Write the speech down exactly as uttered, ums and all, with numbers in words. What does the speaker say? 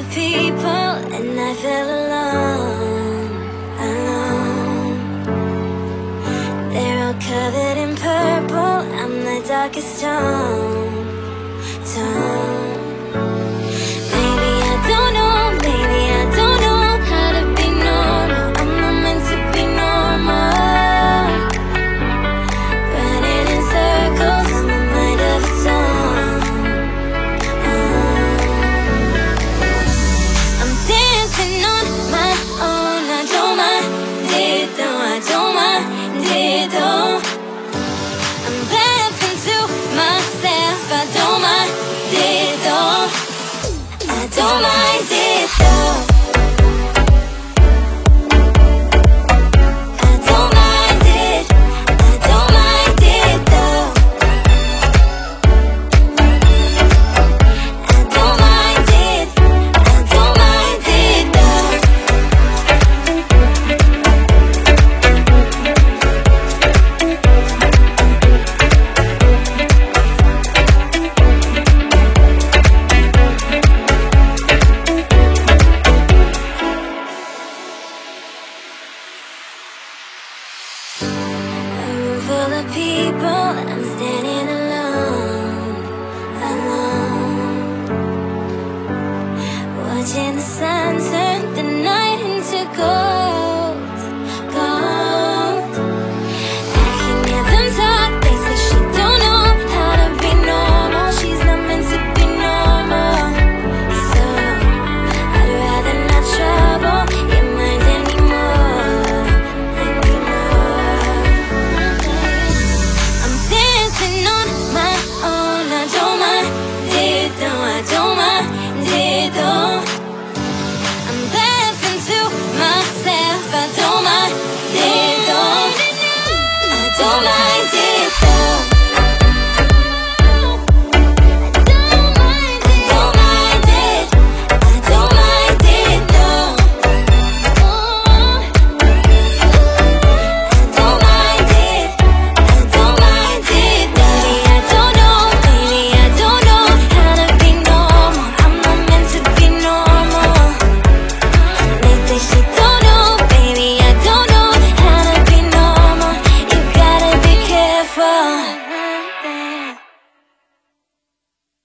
of people and I feel alone, alone. They're all covered in purple, I'm the darkest tone, tone. Maybe I don't know, maybe I don't know how to be normal. I'm not meant to be normal. Running in circles, I'm the mind of its own. I'm dancing on my own, I don't mind it though, I don't mind it though. I'm laughing to myself, I don't mind it though, I don't mind it though. I don't mind it, I don't mind it though. I don't mind it, I don't mind it though. A room full of people, I'm standing alone, alone. Watching the sun turn the night into gold, gold. I can hear them talk, they say she don't know how to be normal. She's not meant to be normal. So I'd rather not trouble your mind anymore, anymore. I'm dancing on my own, I don't mind it though, I don't mind it though. I'm laughing to myself, I don't mind it though, I don't mind it.